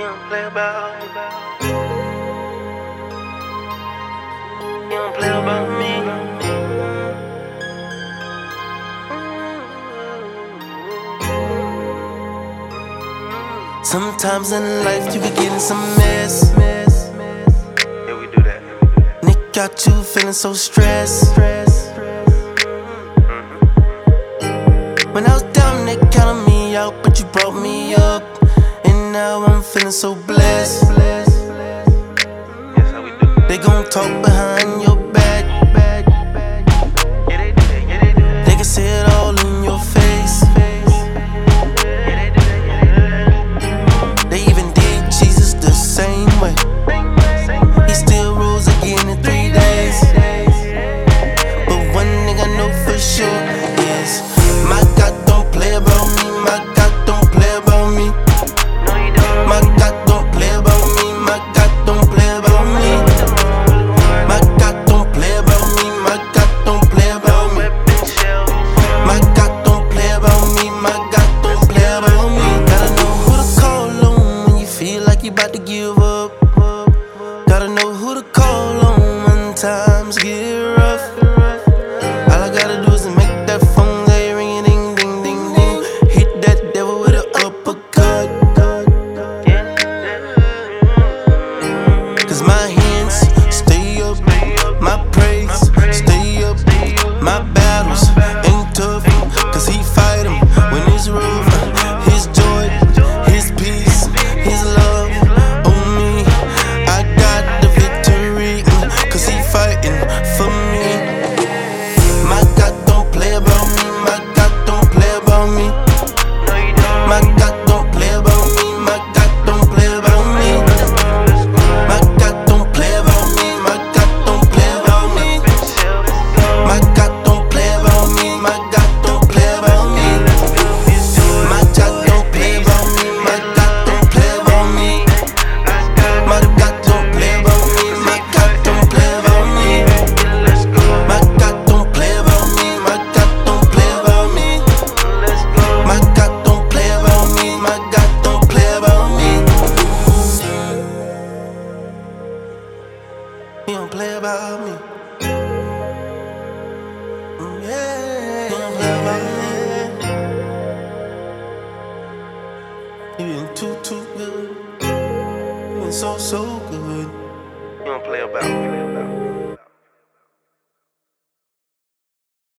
You don't play about me. You don't play about me. Sometimes in life you can get in some mess. Yeah, we do that. Nick got you feeling so stressed. When I was down, they counted me out, but you brought me up. And now I'm feeling so blessed. Yes, how we do. They gon' talk behind your back. Yeah, they do that. Yeah, they do that. They can say it all in your face. Yeah, they do that. Yeah, they do that. They even did Jesus the same way. He still rose again in 3 days. But one thing I know for sure is my God don't play about me. My God don't play about me. My God don't play about me. My God don't play about me. My God don't play about me. My God don't play about me. My God don't play about me. My God don't play about me. Gotta know who to call on when you feel like you about to give up. Gotta know who to call on when times get rough. All I gotta do is make that phone say ring, ding, ding, ding, ding. Hit that devil with an uppercut. Cause my hands stay up, my praise stay up. My battles ain't tough, cause he fight 'em when it's rough. His joy, his peace, his love on me. I got the victory, cause he fighting for me. My God don't play about me. My God don't play about me. My God don't play about me. My God don't play about me. My God don't play about me. My God don't play about me. My God don't play about me. My God don't play about me. My God don't play about me. My God don't play about me. My God don't play about me. My God don't play about me. My God don't play about me. My God don't play about me. My God don't play about me. My God don't play about me. He don't play about me. Yeah, he don't play about me. He been too good. He been so good. He don't play about me.